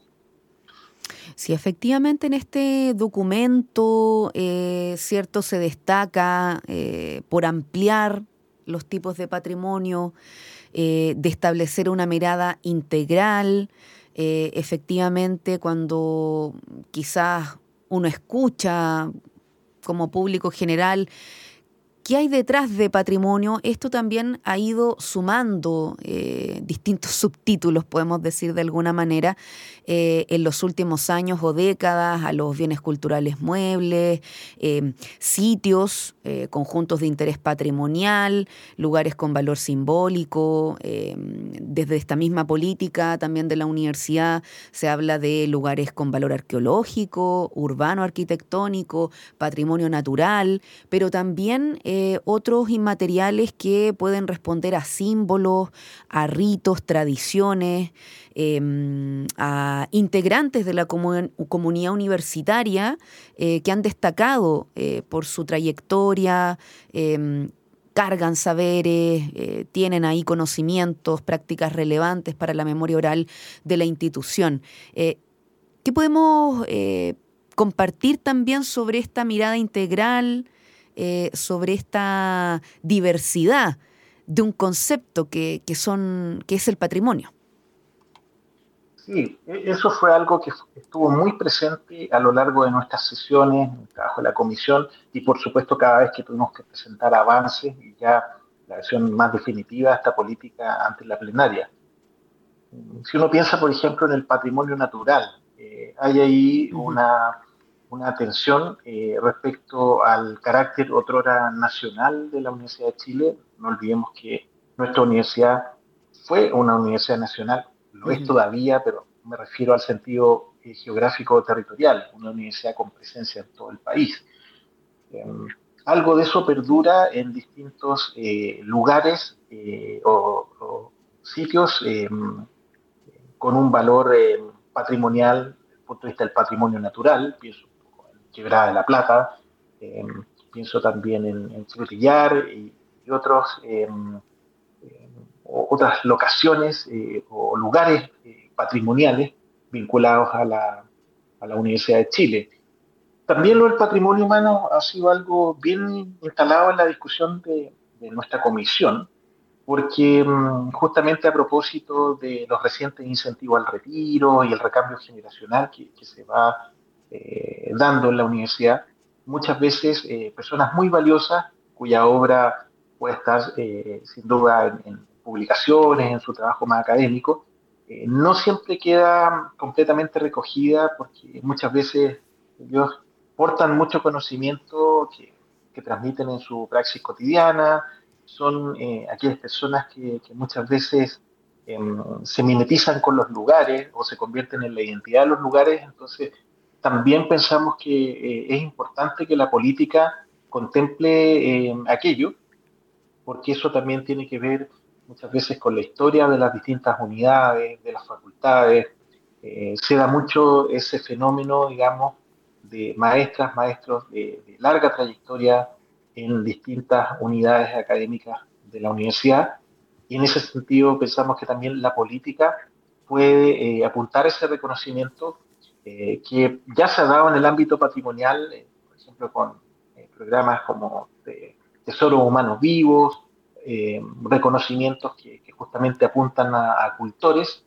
Sí, efectivamente en este documento, eh, cierto, se destaca eh, por ampliar los tipos de patrimonio, eh, de establecer una mirada integral. Eh, efectivamente, cuando quizás uno escucha como público general ¿qué hay detrás de patrimonio? Esto también ha ido sumando eh, distintos subtítulos, podemos decir de alguna manera, eh, en los últimos años o décadas a los bienes culturales muebles, eh, sitios, eh, conjuntos de interés patrimonial, lugares con valor simbólico. Eh, desde esta misma política también de la universidad se habla de lugares con valor arqueológico, urbano arquitectónico, patrimonio natural, pero también eh, Eh, otros inmateriales que pueden responder a símbolos, a ritos, tradiciones, eh, a integrantes de la comun- comunidad universitaria eh, que han destacado eh, por su trayectoria, eh, cargan saberes, eh, tienen ahí conocimientos, prácticas relevantes para la memoria oral de la institución. Eh, ¿Qué podemos eh, compartir también sobre esta mirada integral? Eh, sobre esta diversidad de un concepto que, que, son, que es el patrimonio. Sí, eso fue algo que estuvo muy presente a lo largo de nuestras sesiones, en el trabajo de la comisión y por supuesto cada vez que tuvimos que presentar avances y ya la versión más definitiva de esta política ante la plenaria. Si uno piensa, por ejemplo, en el patrimonio natural, eh, hay ahí Uh-huh. una, una atención eh, respecto al carácter otrora nacional de la Universidad de Chile. No olvidemos que nuestra universidad fue una universidad nacional, lo es Uh-huh. todavía, pero me refiero al sentido eh, geográfico territorial, una universidad con presencia en todo el país. Eh, Algo de eso perdura en distintos eh, lugares eh, o, o sitios eh, con un valor eh, patrimonial, desde el punto de vista del patrimonio natural, pienso un poco en Quebrada de la Plata, eh, pienso también en, en Frutillar y, y otros, eh, eh, otras locaciones eh, o lugares eh, patrimoniales vinculados a la, a la Universidad de Chile. También lo del patrimonio humano ha sido algo bien instalado en la discusión de, de nuestra comisión, porque mmm, justamente a propósito de los recientes incentivos al retiro y el recambio generacional que, que se va eh, dando en la universidad, muchas veces eh, personas muy valiosas cuya obra puede estar eh, sin duda en, en, publicaciones, en su trabajo más académico, eh, no siempre queda completamente recogida porque muchas veces ellos portan mucho conocimiento que, que transmiten en su praxis cotidiana, son eh, aquellas personas que, que muchas veces eh, se mimetizan con los lugares o se convierten en la identidad de los lugares, entonces también pensamos que eh, es importante que la política contemple eh, aquello, porque eso también tiene que ver muchas veces con la historia de las distintas unidades, de las facultades. Eh, se da mucho ese fenómeno, digamos, de maestras, maestros de, de larga trayectoria en distintas unidades académicas de la universidad. Y en ese sentido pensamos que también la política puede eh, apuntar ese reconocimiento eh, que ya se ha dado en el ámbito patrimonial, eh, por ejemplo, con eh, programas como de tesoros humanos vivos, eh, reconocimientos que, que justamente apuntan a, a cultores,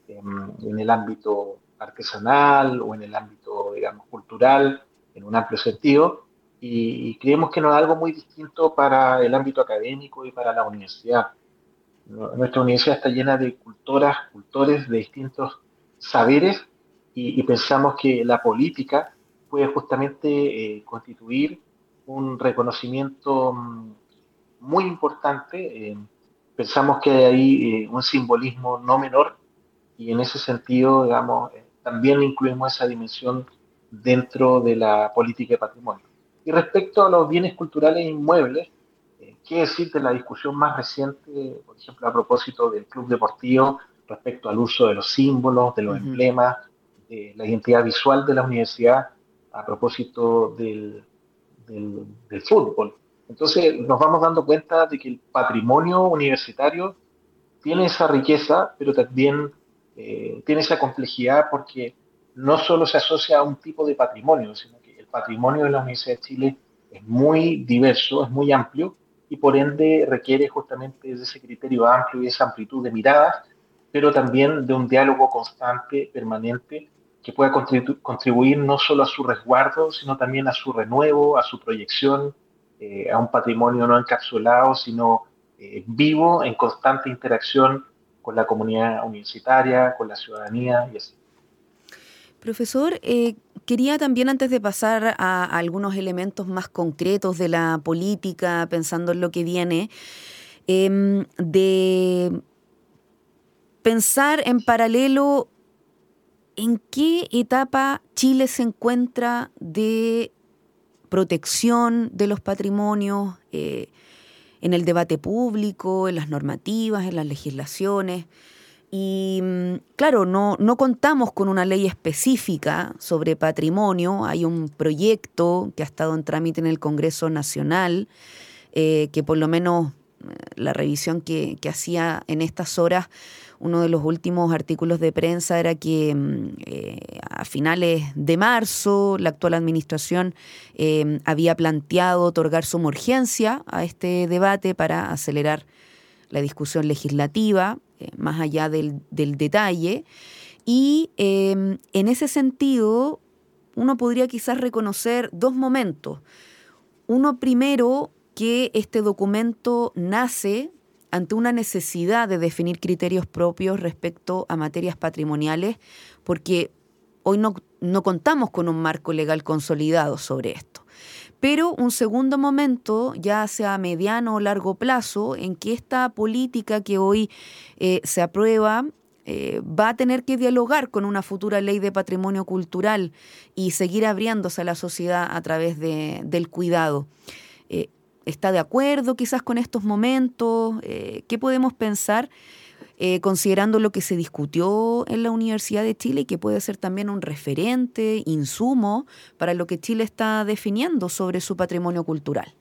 en el ámbito artesanal o en el ámbito, digamos, cultural, en un amplio sentido, y, y creemos que no es algo muy distinto para el ámbito académico y para la universidad. Nuestra universidad está llena de cultoras, cultores de distintos saberes y, y pensamos que la política puede justamente eh, constituir un reconocimiento mm, muy importante. Eh, pensamos que hay ahí eh, un simbolismo no menor y en ese sentido, digamos, eh, también incluimos esa dimensión dentro de la política de patrimonio. Y respecto a los bienes culturales e inmuebles, eh, ¿qué decir de la discusión más reciente, por ejemplo, a propósito del club deportivo, respecto al uso de los símbolos, de los Ujú. emblemas, de la identidad visual de la universidad, a propósito del, del, del fútbol? Entonces nos vamos dando cuenta de que el patrimonio universitario tiene esa riqueza, pero también eh, tiene esa complejidad porque no solo se asocia a un tipo de patrimonio, sino que el patrimonio de la Universidad de Chile es muy diverso, es muy amplio y por ende requiere justamente de ese criterio amplio y esa amplitud de miradas, pero también de un diálogo constante, permanente, que pueda contribu contribuir no solo a su resguardo, sino también a su renuevo, a su proyección, eh, a un patrimonio no encapsulado, sino eh, vivo, en constante interacción con la comunidad universitaria, con la ciudadanía y así. Profesor, eh, quería también antes de pasar a, a algunos elementos más concretos de la política, pensando en lo que viene, em, de pensar en paralelo en qué etapa Chile se encuentra de protección de los patrimonios, eh, en el debate público, en las normativas, en las legislaciones. Y claro, no, no contamos con una ley específica sobre patrimonio. Hay un proyecto que ha estado en trámite en el Congreso Nacional, eh, que por lo menos eh, la revisión que, que hacía en estas horas, uno de los últimos artículos de prensa era que eh, a finales de marzo la actual administración eh, había planteado otorgar suma urgencia a este debate para acelerar la discusión legislativa, eh, más allá del, del detalle. Y eh, en ese sentido, uno podría quizás reconocer dos momentos. Uno primero, que este documento nace ante una necesidad de definir criterios propios respecto a materias patrimoniales, porque hoy no, no contamos con un marco legal consolidado sobre esto. Pero un segundo momento, ya sea a mediano o largo plazo, en que esta política que hoy eh, se aprueba eh, va a tener que dialogar con una futura ley de patrimonio cultural y seguir abriéndose a la sociedad a través de, del cuidado. Eh, ¿Está de acuerdo quizás con estos momentos? Eh, ¿Qué podemos pensar eh, considerando lo que se discutió en la Universidad de Chile y que puede ser también un referente, insumo, para lo que Chile está definiendo sobre su patrimonio cultural?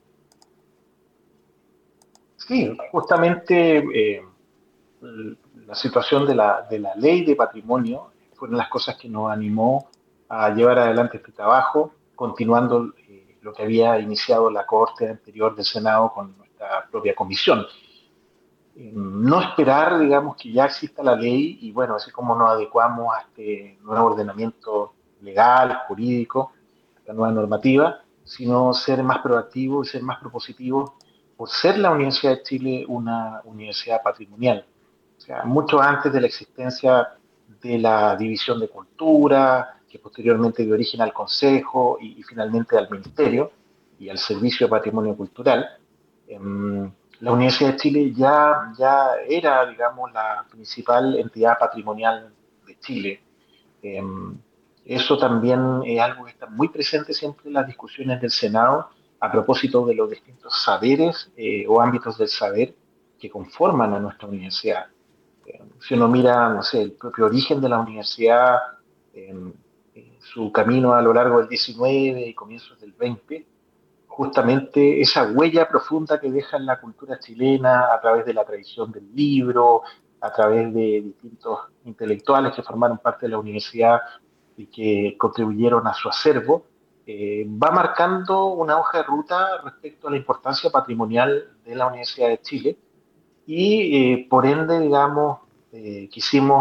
Sí, justamente eh, la situación de la, de la ley de patrimonio fueron las cosas que nos animó a llevar adelante este trabajo, continuando eh, lo que había iniciado la cohorte anterior del Senado con nuestra propia comisión. Eh, no esperar, digamos, que ya exista la ley y, bueno, así como nos adecuamos a este nuevo ordenamiento legal, jurídico, a esta nueva normativa, sino ser más proactivos y ser más propositivos por ser la Universidad de Chile una universidad patrimonial. O sea, mucho antes de la existencia de la División de Cultura, que posteriormente dio origen al Consejo y, y finalmente al Ministerio y al Servicio de Patrimonio Cultural, eh, la Universidad de Chile ya, ya era, digamos, la principal entidad patrimonial de Chile. Eh, Eso también es algo que está muy presente siempre en las discusiones del Senado a propósito de los distintos saberes eh, o ámbitos del saber que conforman a nuestra universidad. Eh, si uno mira, no sé, el propio origen de la universidad, eh, eh, su camino a lo largo del diecinueve y comienzos del veinte, justamente esa huella profunda que deja en la cultura chilena a través de la tradición del libro, a través de distintos intelectuales que formaron parte de la universidad y que contribuyeron a su acervo, eh, va marcando una hoja de ruta respecto a la importancia patrimonial de la Universidad de Chile y eh, por ende, digamos, eh, quisimos eh,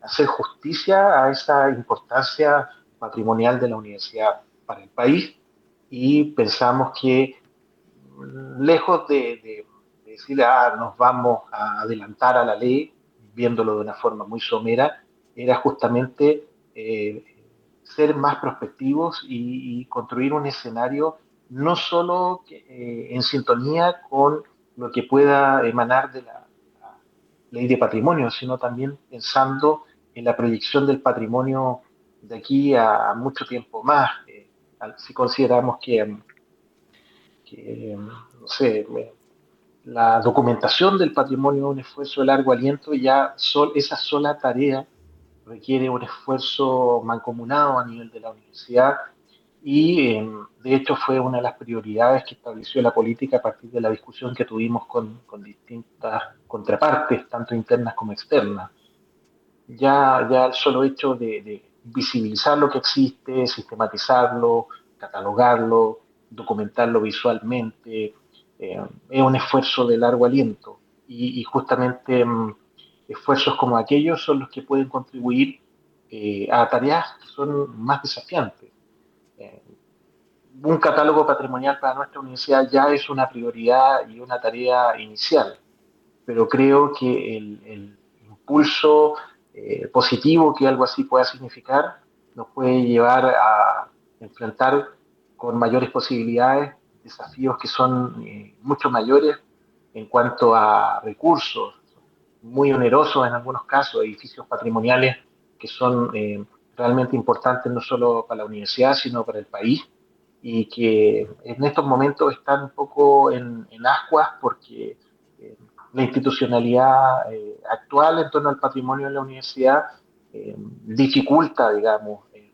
hacer justicia a esa importancia patrimonial de la universidad para el país, y pensamos que lejos de, de, de decir, ah, nos vamos a adelantar a la ley, viéndolo de una forma muy somera, era justamente eh, ser más prospectivos y, y construir un escenario no solo que, eh, en sintonía con lo que pueda emanar de la, la ley de patrimonio, sino también pensando en la proyección del patrimonio de aquí a, a mucho tiempo más. Eh, si consideramos que, que no sé, la documentación del patrimonio es un esfuerzo de largo aliento, y ya sol, esa sola tarea requiere un esfuerzo mancomunado a nivel de la universidad, y eh, de hecho fue una de las prioridades que estableció la política a partir de la discusión que tuvimos con, con distintas contrapartes, tanto internas como externas. Ya, ya el solo hecho de, de visibilizar lo que existe, sistematizarlo, catalogarlo, documentarlo visualmente, eh, es un esfuerzo de largo aliento, y, y justamente um, esfuerzos como aquellos son los que pueden contribuir eh, a tareas que son más desafiantes. Eh, un catálogo patrimonial para nuestra universidad ya es una prioridad y una tarea inicial, pero creo que el, el impulso eh, positivo que algo así pueda significar nos puede llevar a enfrentar con mayores posibilidades desafíos que son eh, mucho mayores en cuanto a recursos, muy onerosos en algunos casos, edificios patrimoniales que son eh, realmente importantes no solo para la universidad, sino para el país, y que en estos momentos están un poco en, en ascuas porque eh, la institucionalidad eh, actual en torno al patrimonio de la universidad eh, dificulta, digamos, eh,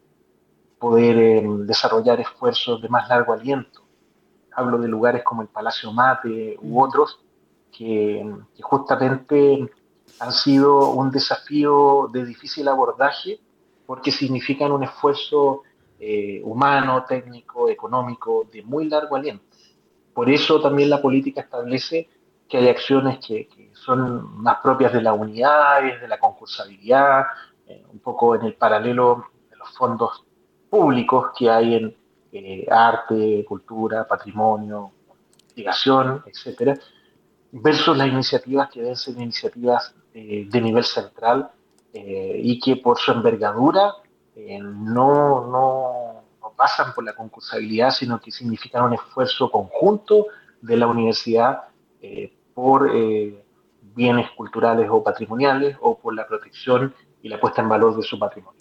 poder eh, desarrollar esfuerzos de más largo aliento. Hablo de lugares como el Palacio Mate u otros que, que justamente han sido un desafío de difícil abordaje porque significan un esfuerzo eh, humano, técnico, económico de muy largo aliento. Por eso también la política establece que hay acciones que, que son más propias de las unidades, de la concursabilidad, eh, un poco en el paralelo de los fondos públicos que hay en eh, arte, cultura, patrimonio, investigación, etcétera, versus las iniciativas que deben ser iniciativas eh, de nivel central eh, y que por su envergadura eh, no, no, no pasan por la concursabilidad, sino que significan un esfuerzo conjunto de la universidad eh, por eh, bienes culturales o patrimoniales, o por la protección y la puesta en valor de su patrimonio.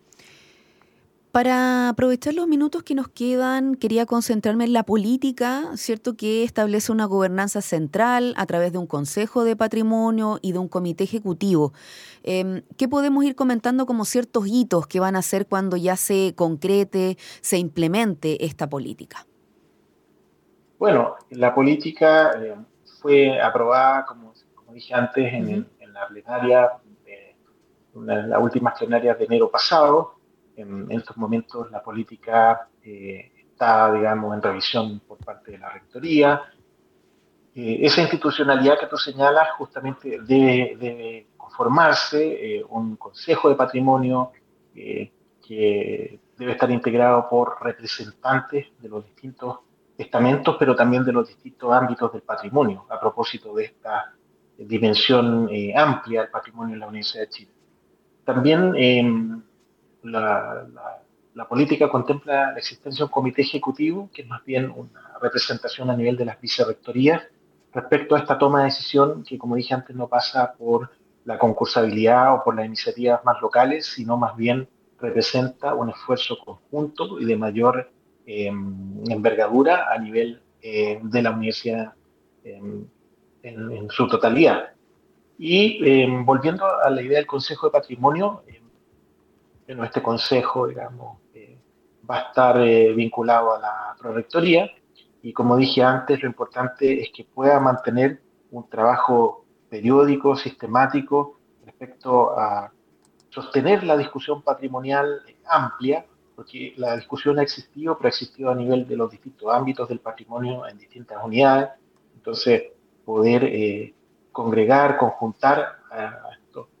Para aprovechar los minutos que nos quedan, quería concentrarme en la política, ¿cierto? Que establece una gobernanza central a través de un consejo de patrimonio y de un comité ejecutivo. Eh, ¿Qué podemos ir comentando como ciertos hitos que van a hacer cuando ya se concrete, se implemente esta política? Bueno, la política eh, fue aprobada, como, como dije antes, en, Uh-huh. en la plenaria, eh, una de las últimas plenarias de enero pasado. En, en estos momentos la política eh, está, digamos, en revisión por parte de la Rectoría. Eh, esa institucionalidad que tú señalas justamente debe, debe conformarse, eh, un consejo de patrimonio eh, que debe estar integrado por representantes de los distintos estamentos, pero también de los distintos ámbitos del patrimonio, a propósito de esta dimensión eh, amplia del patrimonio en la Universidad de Chile. También eh, la, la, la política contempla la existencia de un comité ejecutivo, que es más bien una representación a nivel de las vicerrectorías, respecto a esta toma de decisión que, como dije antes, no pasa por la concursabilidad o por las iniciativas más locales, sino más bien representa un esfuerzo conjunto y de mayor eh, envergadura a nivel eh, de la universidad eh, en, en su totalidad. Y eh, volviendo a la idea del Consejo de Patrimonio, eh, bueno, este consejo, digamos, eh, va a estar eh, vinculado a la prorectoría, y como dije antes, lo importante es que pueda mantener un trabajo periódico, sistemático, respecto a sostener la discusión patrimonial amplia, porque la discusión ha existido, pero ha existido a nivel de los distintos ámbitos del patrimonio en distintas unidades. Entonces, poder eh, congregar, conjuntar a estos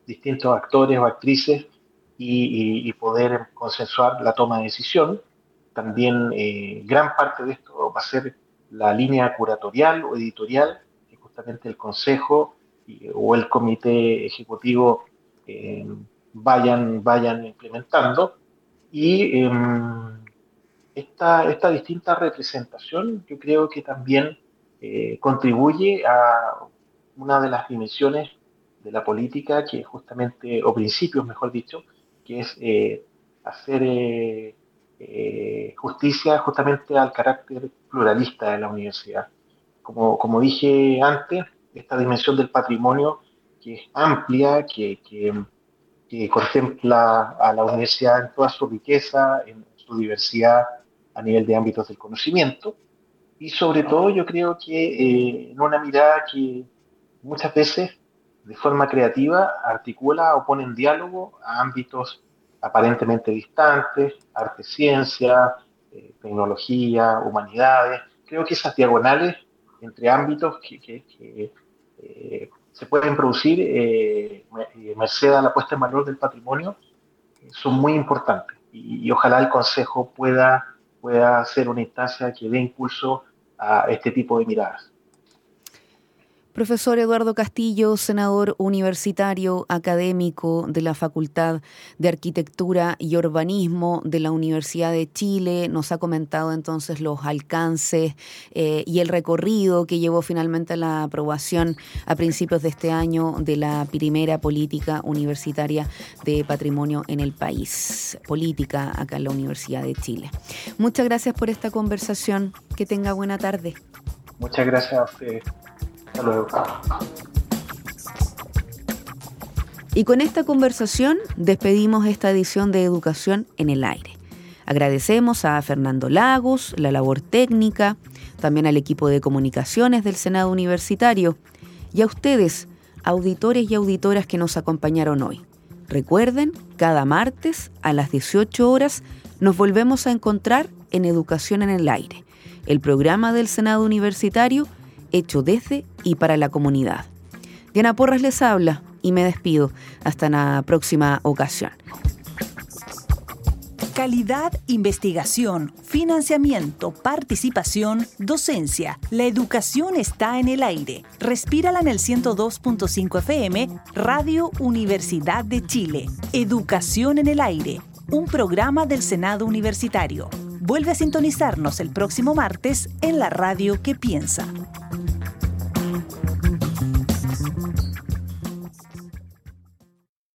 distintos actores o actrices y, y, y poder consensuar la toma de decisión. También eh, gran parte de esto va a ser la línea curatorial o editorial que justamente el Consejo y, o el Comité Ejecutivo eh, vayan, vayan implementando. Y eh, esta, esta distinta representación yo creo que también eh, contribuye a una de las dimensiones de la política que justamente, o principios mejor dicho, que es eh, hacer eh, eh, justicia justamente al carácter pluralista de la universidad. Como, como dije antes, esta dimensión del patrimonio que es amplia, que, que, que contempla a la universidad en toda su riqueza, en su diversidad a nivel de ámbitos del conocimiento, y sobre todo yo creo que eh, en una mirada que muchas veces de forma creativa articula o pone en diálogo a ámbitos aparentemente distantes, arte, ciencia, eh, tecnología, humanidades. Creo que esas diagonales entre ámbitos que, que, que eh, se pueden producir eh, merced a la puesta en valor del patrimonio eh, son muy importantes y, y ojalá el Consejo pueda, pueda ser una instancia que dé impulso a este tipo de miradas. Profesor Eduardo Castillo, senador universitario, académico de la Facultad de Arquitectura y Urbanismo de la Universidad de Chile, nos ha comentado entonces los alcances eh, y el recorrido que llevó finalmente a la aprobación a principios de este año de la primera política universitaria de patrimonio en el país, política acá en la Universidad de Chile. Muchas gracias por esta conversación. Que tenga buena tarde. Muchas gracias a ustedes. Hasta luego. Y con esta conversación despedimos esta edición de Educación en el Aire. Agradecemos a Fernando Lagos, la labor técnica, también al equipo de comunicaciones del Senado Universitario y a ustedes, auditores y auditoras que nos acompañaron hoy. Recuerden, cada martes a las dieciocho horas nos volvemos a encontrar en Educación en el Aire, el programa del Senado Universitario hecho desde y para la comunidad. Diana Porras les habla y me despido. Hasta la próxima ocasión. Calidad, investigación, financiamiento, participación, docencia. La educación está en el aire. Respírala en el ciento dos punto cinco F M, Radio Universidad de Chile. Educación en el aire, un programa del Senado Universitario. Vuelve a sintonizarnos el próximo martes en la radio que piensa.